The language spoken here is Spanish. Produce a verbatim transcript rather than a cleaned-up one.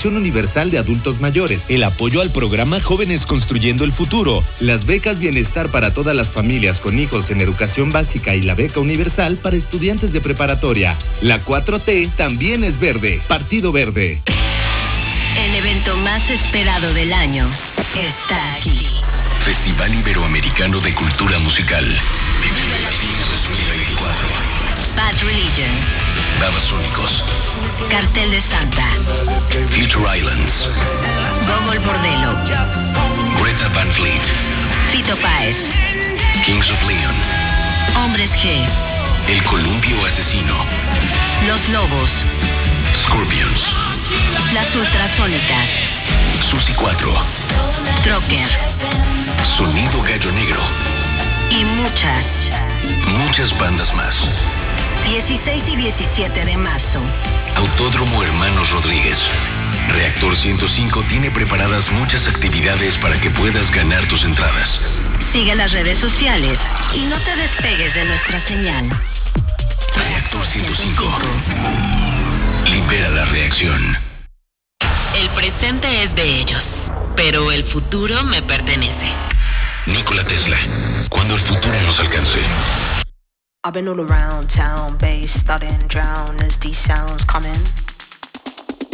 educación universal de adultos mayores, el apoyo al programa Jóvenes Construyendo el Futuro, las becas Bienestar para todas las familias con hijos en educación básica y la beca universal para estudiantes de preparatoria. La cuatro T también es verde. Partido Verde. El evento más esperado del año está aquí. Festival Iberoamericano de Cultura Musical. dos mil veinticuatro. Bad Religion. Babasónicos. Cartel de Santa. Future Islands. Gogol Bordello. Greta Van Fleet. Fito Páez. Kings of Leon. Hombres G. El Columpio Asesino. Los Lobos. Scorpions. Las Ultrasónicas. Susi cuatro. Trocker. Sonido Gallo Negro. Y muchas, muchas bandas más. dieciséis y diecisiete de marzo. Autódromo Hermanos Rodríguez. Reactor ciento cinco tiene preparadas muchas actividades para que puedas ganar tus entradas. Sigue las redes sociales y no te despegues de nuestra señal. Reactor ciento cinco. Libera la reacción. El presente es de ellos, pero el futuro me pertenece. Nikola Tesla. Cuando el futuro nos alcance. I've been all around town, bass, studying drown as these sounds come in.